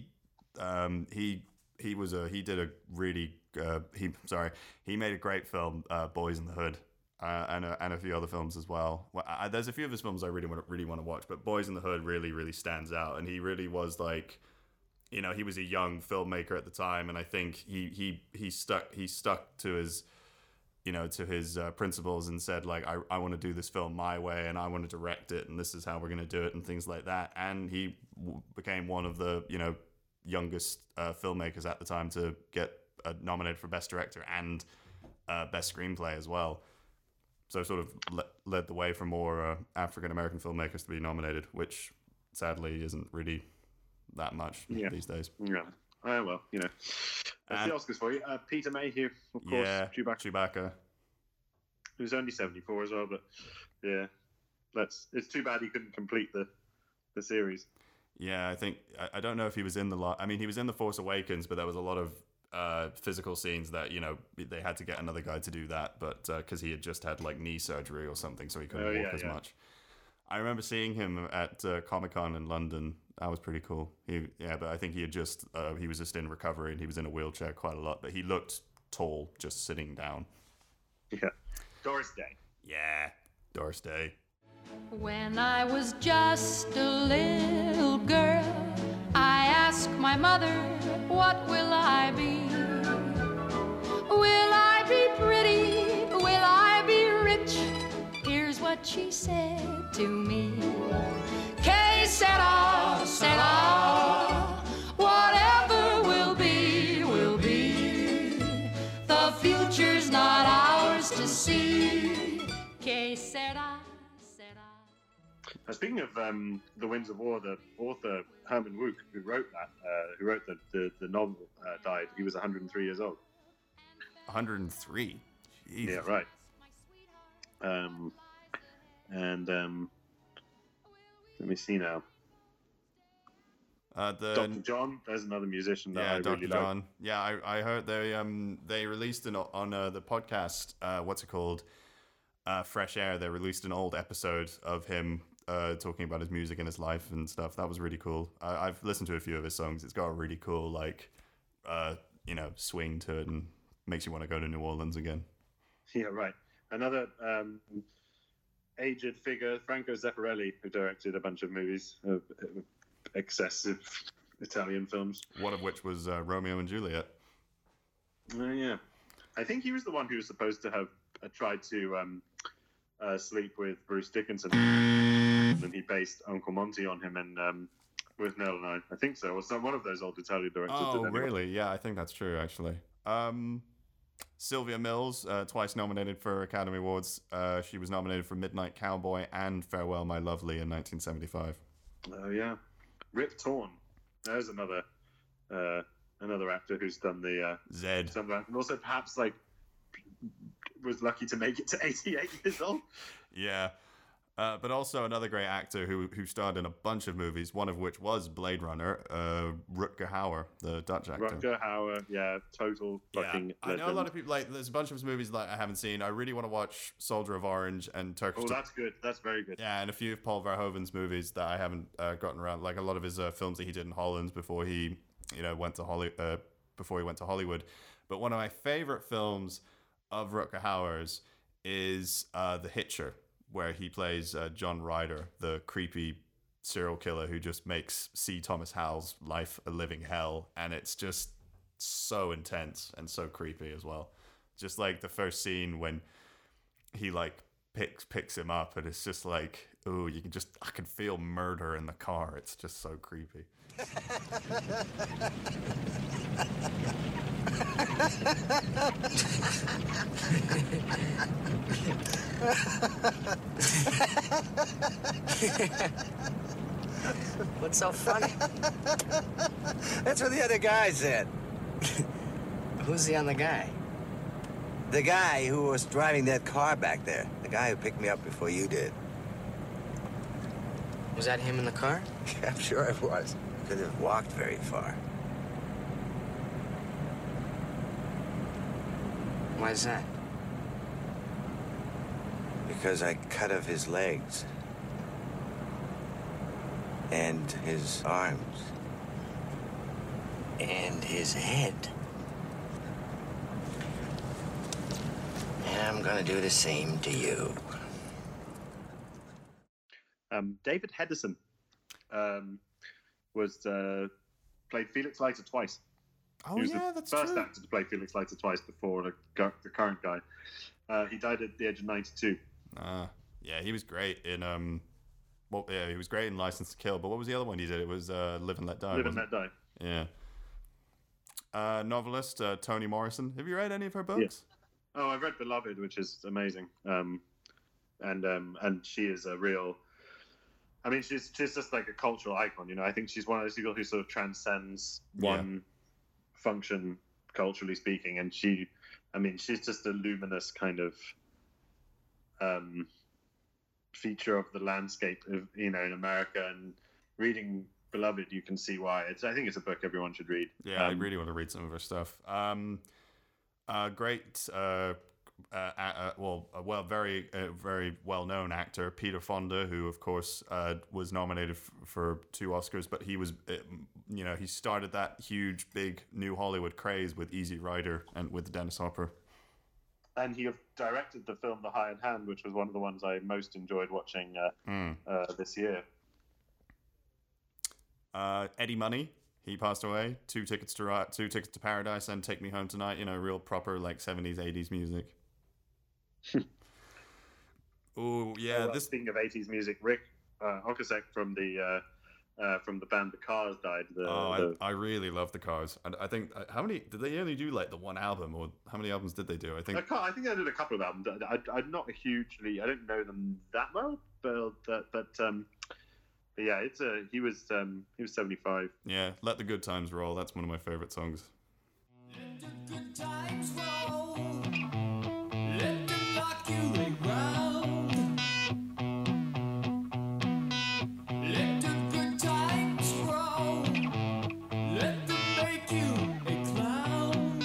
made a great film, Boys in the Hood, and a few other films as well. There's a few of his films I really want to watch, but Boys in the Hood really stands out, and he really was like, you know, he was a young filmmaker at the time, and I think he stuck to his, you know, to his principles and said, like, I want to do this film my way, and I want to direct it, and this is how we're going to do it, and things like that. And he became one of the, you know, youngest filmmakers at the time to get nominated for Best Director and Best Screenplay as well. So sort of led the way for more African American filmmakers to be nominated, which sadly isn't really that much these days. Yeah. Well, you know, that's the Oscars for you. Peter Mayhew, of course. Yeah, Chewbacca. He was only 74 as well, but yeah, it's too bad he couldn't complete the series. Yeah, I think I don't know if he was in he was in The Force Awakens, but there was a lot of physical scenes that, you know, they had to get another guy to do that, but because he had just had like knee surgery or something, so he couldn't walk as much. I remember seeing him at Comic-Con in London. That was pretty cool. But I think he had he was just in recovery, and he was in a wheelchair quite a lot, but he looked tall just sitting down. Yeah. Doris Day. Yeah, Doris Day. When I was just a little girl, I asked my mother, what will I be? Will I be pretty? Will I be rich? Here's what she said to me. Que sera, sera. Whatever will be, will be. The future's not ours to see. Que sera, sera. Speaking of The Winds of War, the author Herman Wouk, who wrote the novel, died. He was 103 years old. 103? Jeez. Yeah, right. Let me see now. Dr. John, there's another musician that I really Dr. John. Like. Yeah, I heard they released on the podcast, what's it called? Fresh Air. They released an old episode of him talking about his music and his life and stuff. That was really cool. I've listened to a few of his songs. It's got a really cool, like, swing to it, and makes you want to go to New Orleans again. Yeah, right. Another aged figure, Franco Zeffirelli, who directed a bunch of movies, excessive Italian films. One of which was Romeo and Juliet. Yeah. I think he was the one who was supposed to have tried to sleep with Bruce Dickinson, and he based Uncle Monty on him and with Nell and I think so, or one of those old Italian directors. Oh, really? Yeah, I think that's true, actually. Sylvia Mills, twice nominated for Academy Awards. She was nominated for Midnight Cowboy and Farewell My Lovely in 1975. Oh, yeah. Rip Torn. There's another actor who's done the Zed. And also perhaps like was lucky to make it to 88 years old. Yeah. But also another great actor who starred in a bunch of movies, one of which was Blade Runner, Rutger Hauer, the Dutch actor. Rutger Hauer, yeah, total fucking I know a lot of people, like, there's a bunch of his movies that I haven't seen. I really want to watch Soldier of Orange and Turkish... Oh, that's good. That's very good. Yeah, and a few of Paul Verhoeven's movies that I haven't gotten around, like a lot of his films that he did in Holland before he, went to Hollywood. But one of my favorite films of Rutger Hauer's is The Hitcher, where he plays John Ryder, the creepy serial killer who just makes C. Thomas Howell's life a living hell. And it's just so intense and so creepy as well. Just like the first scene when he like picks him up, and it's just like, oh, I can feel murder in the car. It's just so creepy. What's so funny? That's what the other guy said. Who's the other guy? The guy who was driving that car back there. The guy who picked me up before you did. Was that him in the car? Yeah, I'm sure it was. Could have walked very far. Why is that? Because I cut off his legs. And his arms. And his head. And I'm gonna do the same to you. David Hedison was played Felix Leiter twice. Oh, he was yeah, the that's first true. actor to play Felix Leiter twice before the current guy. He died at the age of 92. Yeah, he was great in he was great in License to Kill. But what was the other one he did? It was Live and Let Die. Live and Let Die. Yeah. Novelist Toni Morrison. Have you read any of her books? Yeah. Oh, I've read Beloved, which is amazing. And she is a real. I mean, she's just like a cultural icon, you know. I think she's one of those people who sort of transcends one function, culturally speaking, and she's just a luminous kind of feature of the landscape of, you know, in America. And reading Beloved, you can see why. I think it's a book everyone should read. Yeah, I really want to read some of her stuff. Great. Very well-known actor Peter Fonda, who of course was nominated for 2 Oscars, but he was, he started that huge, big new Hollywood craze with Easy Rider and with Dennis Hopper. And he directed the film The High in Hand, which was one of the ones I most enjoyed watching this year. Eddie Money. He passed away. 2 Tickets to Paradise and Take Me Home Tonight. You know, real proper like 70s, 80s music. Oh yeah. Speaking of 80s music, Rick Ocasek from the band The Cars died. I really love The Cars. And I think how many did they only do? Like the one album, or how many albums did they do? I think they did a couple of albums. I'm not I don't know them that well, but yeah, he was 75. Yeah, Let the Good Times Roll. That's one of my favorite songs. Let the good times roll. Let them rock you around. Let the good times roll. Let them make you a clown.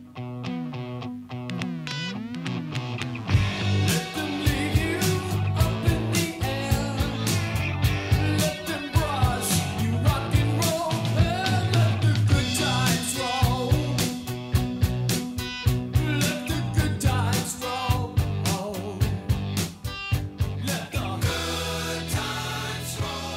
Let them leave you up in the air. Let them brush you rock and roll. And let the good times roll. Let the good times roll. Let the good times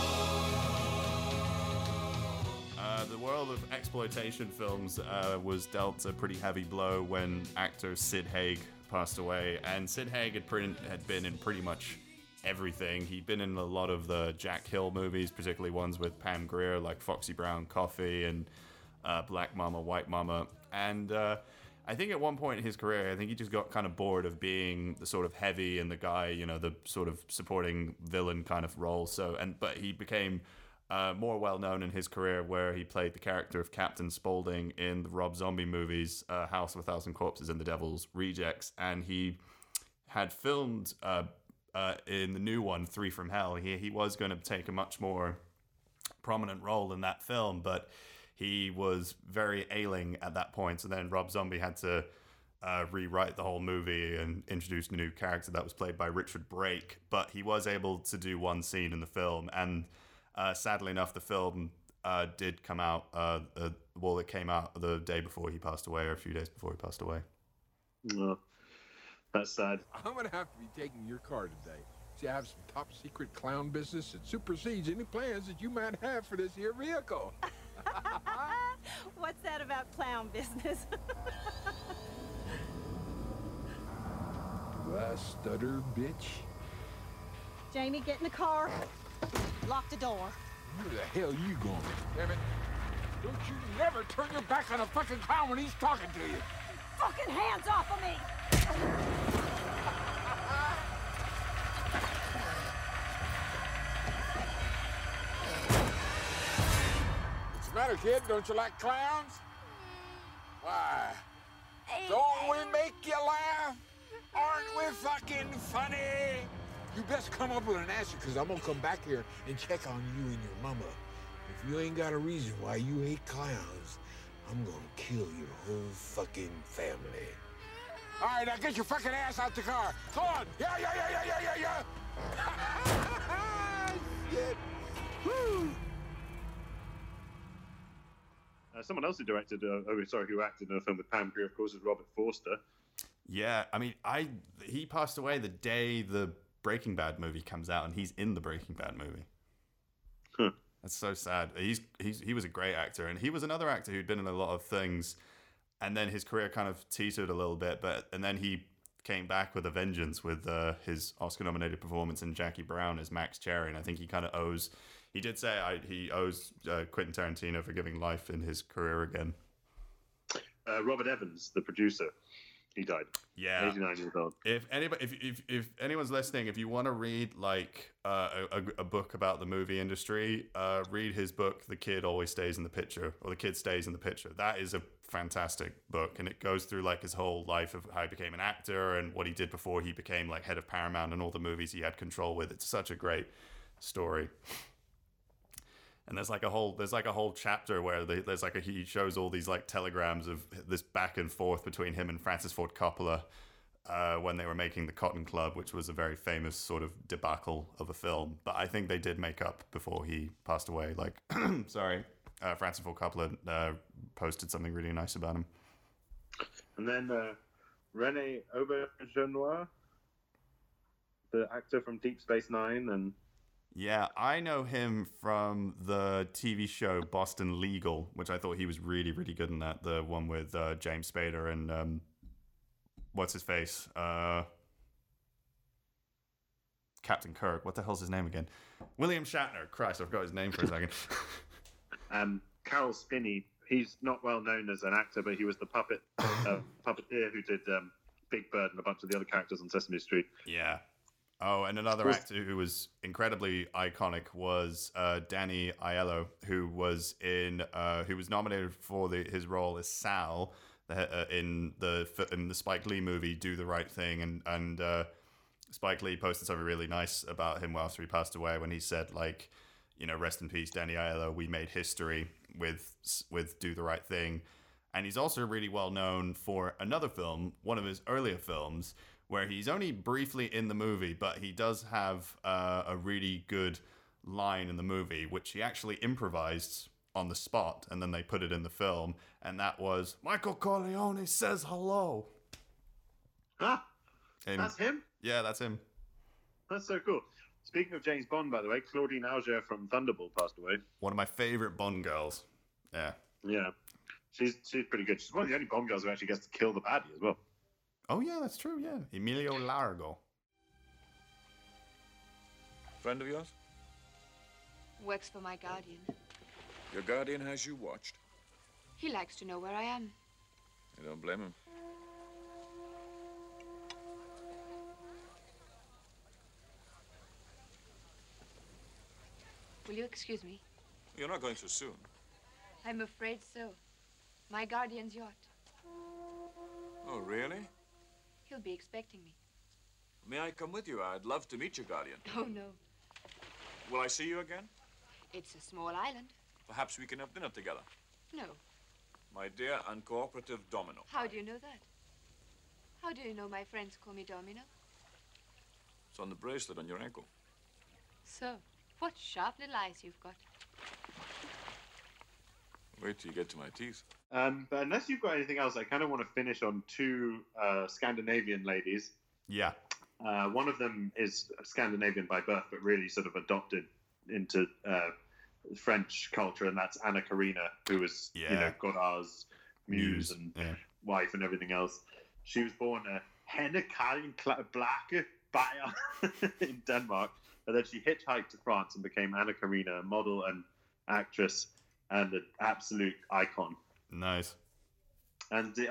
roll. The world of exploitation films was dealt a pretty heavy blow when actor Sid Haig passed away, and Sid Haig had been in pretty much everything. He'd been in a lot of the Jack Hill movies, particularly ones with Pam Grier, like Foxy Brown Coffee and Black Mama, White Mama. And I think at one point in his career, I think he just got kind of bored of being the sort of heavy and the guy, you know, the sort of supporting villain kind of role. But he became more well-known in his career, where he played the character of Captain Spaulding in the Rob Zombie movies, House of a Thousand Corpses and The Devil's Rejects. And he had filmed in the new one, 3 from Hell. He was going to take a much more prominent role in that film, but he was very ailing at that point. So then Rob Zombie had to rewrite the whole movie and introduce a new character that was played by Richard Brake. But he was able to do one scene in the film, and sadly enough, the film did come out. It came out the day before he passed away, or a few days before he passed away. Oh, that's sad. I'm gonna have to be taking your car today. See, I have some top secret clown business that supersedes any plans that you might have for this here vehicle. What's that about clown business? Do I stutter, bitch? Jamie, get in the car. Lock the door. Where the hell you going? Damn it. Don't you never turn your back on a fucking clown when he's talking to you. Fucking hands off of me! What's the matter, kid? Don't you like clowns? Why? Don't we make you laugh? Aren't we fucking funny? You best come up with an answer, because I'm gonna come back here and check on you and your mama. If you ain't got a reason why you hate clowns, I'm gonna kill your whole fucking family. All right, now get your fucking ass out the car. Come on. Yeah. Shit. Woo. Someone else who directed, who acted in a film with Pam Grier, of course, is Robert Forster. Yeah, I mean, he passed away the day the Breaking Bad movie comes out, and he's in the Breaking Bad movie. Huh. That's so sad. He was a great actor, and he was another actor who'd been in a lot of things, and then his career kind of teetered a little bit, and then he came back with a vengeance with his Oscar-nominated performance in Jackie Brown as Max Cherry, and I think he kind of owes. He did say he owes Quentin Tarantino for giving life in his career again. Robert Evans, the producer, he died. Yeah, 89 years old. If anyone's listening, if you want to read like a book about the movie industry, read his book, The Kid Always Stays in the Picture, or The Kid Stays in the Picture. That is a fantastic book, and it goes through like his whole life of how he became an actor and what he did before he became like head of Paramount and all the movies he had control with. It's such a great story. And there's like a whole chapter where he shows all these like telegrams of this back and forth between him and Francis Ford Coppola when they were making The Cotton Club, which was a very famous sort of debacle of a film. But I think they did make up before he passed away. Like, Francis Ford Coppola posted something really nice about him. And then Rene Auberjonois, the actor from Deep Space Nine, and yeah, I know him from the TV show Boston Legal, which I thought he was really, really good in that. The one with James Spader and what's his face? Captain Kirk. What the hell's his name again? William Shatner. Christ, I forgot his name for a second. Carol Spinney. He's not well known as an actor, but he was the puppeteer who did Big Bird and a bunch of the other characters on Sesame Street. Yeah. Oh, and another actor who was incredibly iconic was Danny Aiello, who was nominated for his role as Sal in the Spike Lee movie Do the Right Thing, and Spike Lee posted something really nice about him after he passed away when he said, like, you know, rest in peace, Danny Aiello. We made history with Do the Right Thing, and he's also really well known for another film, one of his earlier films, where he's only briefly in the movie, but he does have a really good line in the movie, which he actually improvised on the spot, and then they put it in the film, and that was, Michael Corleone says hello. Huh? That's him? Yeah, that's him. That's so cool. Speaking of James Bond, by the way, Claudine Auger from Thunderball passed away. One of my favorite Bond girls. Yeah. Yeah. She's pretty good. She's one of the only Bond girls who actually gets to kill the baddie as well. Oh, yeah, that's true, yeah. Emilio Largo. Friend of yours? Works for my guardian. Your guardian has you watched? He likes to know where I am. I don't blame him. Will you excuse me? You're not going so soon. I'm afraid so. My guardian's yacht. Oh, really? He'll be expecting me. May I come with you? I'd love to meet your guardian. Oh, no. Will I see you again? It's a small island. Perhaps we can have dinner together. No. My dear uncooperative Domino. How do you know that? How do you know my friends call me Domino? It's on the bracelet on your ankle. So, what sharp little eyes you've got. Wait till you get to my teeth. But unless you've got anything else, I kind of want to finish on two Scandinavian ladies. Yeah. One of them is Scandinavian by birth, but really sort of adopted into French culture, and that's Anna Karina, who was, you know, Godard's muse and wife and everything else. She was born Henne Karin Blake Bayer in Denmark, and then she hitchhiked to France and became Anna Karina, a model and actress and an absolute icon. Nice. And the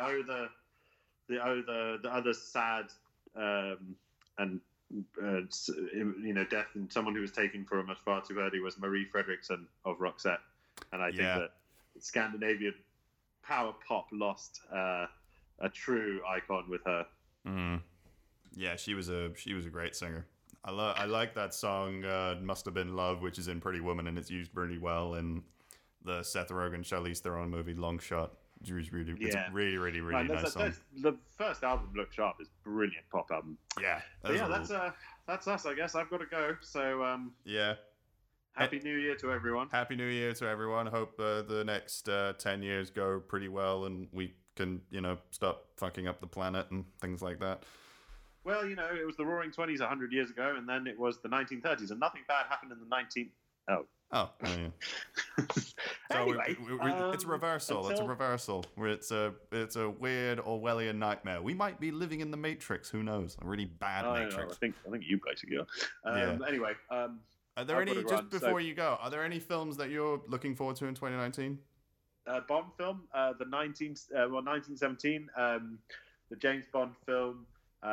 other sad and you know, death and someone who was taken from us far too early was Marie Fredriksson of Roxette, and I think that Scandinavian power pop lost a true icon with her. Yeah, she was a great singer. I like that song, Must Have Been Love, which is in Pretty Woman, and it's used really well in the Seth Rogen, Charlize Theron movie, Long Shot. It's it's a really, really, really nice song. The first album, Look Sharp, is a brilliant pop album. Yeah. But yeah, that's us, I guess. I've got to go. So, yeah. Happy New Year to everyone. Happy New Year to everyone. Hope the next 10 years go pretty well and we can, stop fucking up the planet and things like that. Well, it was the Roaring 20s 100 years ago, and then it was the 1930s, and nothing bad happened in the Oh, yeah. So Anyway, it's a reversal. It's a reversal. Where it's a weird Orwellian nightmare. We might be living in the Matrix. Who knows? A really bad Matrix. I think you basically are. Anyway, are there any just before you go? Are there any films that you're looking forward to in 2019? Bond film, the 1917, the James Bond film.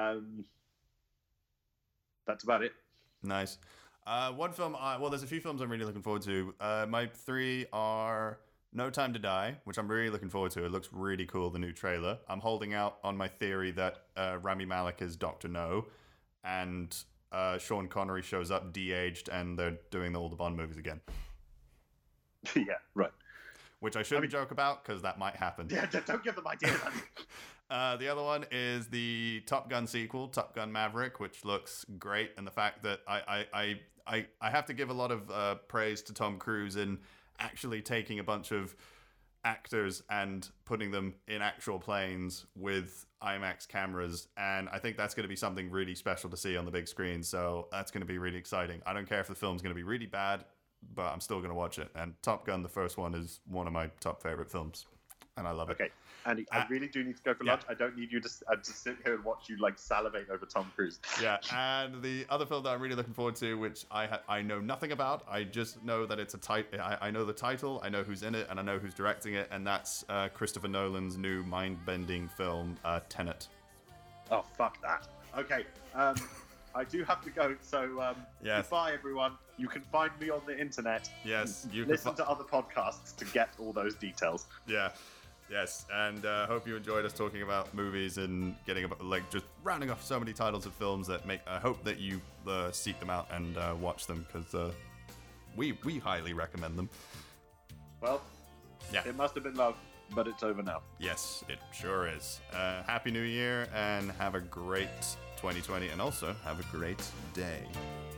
That's about it. Nice. One film, there's a few films I'm really looking forward to. My three are No Time to Die, which I'm really looking forward to. It looks really cool, the new trailer. I'm holding out on my theory that Rami Malek is Dr. No, and Sean Connery shows up de-aged, and they're doing all the Bond movies again. Yeah, right. Which I shouldn't joke about, because that might happen. Yeah, don't give them ideas. The other one is the Top Gun sequel, Top Gun Maverick, which looks great. And the fact that I have to give a lot of praise to Tom Cruise in actually taking a bunch of actors and putting them in actual planes with IMAX cameras. And I think that's going to be something really special to see on the big screen. So that's going to be really exciting. I don't care if the film's going to be really bad, but I'm still going to watch it. And Top Gun, the first one, is one of my top favorite films. And I love it. Okay. Andy, I really do need to go for lunch. I don't need you to sit here and watch you salivate over Tom Cruise. Yeah, and the other film that I'm really looking forward to, which I know nothing about, I just know that it's I know the title, I know who's in it, and I know who's directing it, and that's Christopher Nolan's new mind-bending film, Tenet. Oh, fuck that. Okay, I do have to go, so yes. Goodbye, everyone. You can find me on the internet. Yes, you listen to other podcasts to get all those details. Yeah. Yes, and hope you enjoyed us talking about movies and getting about just rounding off so many titles of films that make. I hope that you seek them out and watch them, because we highly recommend them. Well, yeah, it must have been love, but it's over now. Yes, it sure is. Happy New Year and have a great 2020, and also have a great day.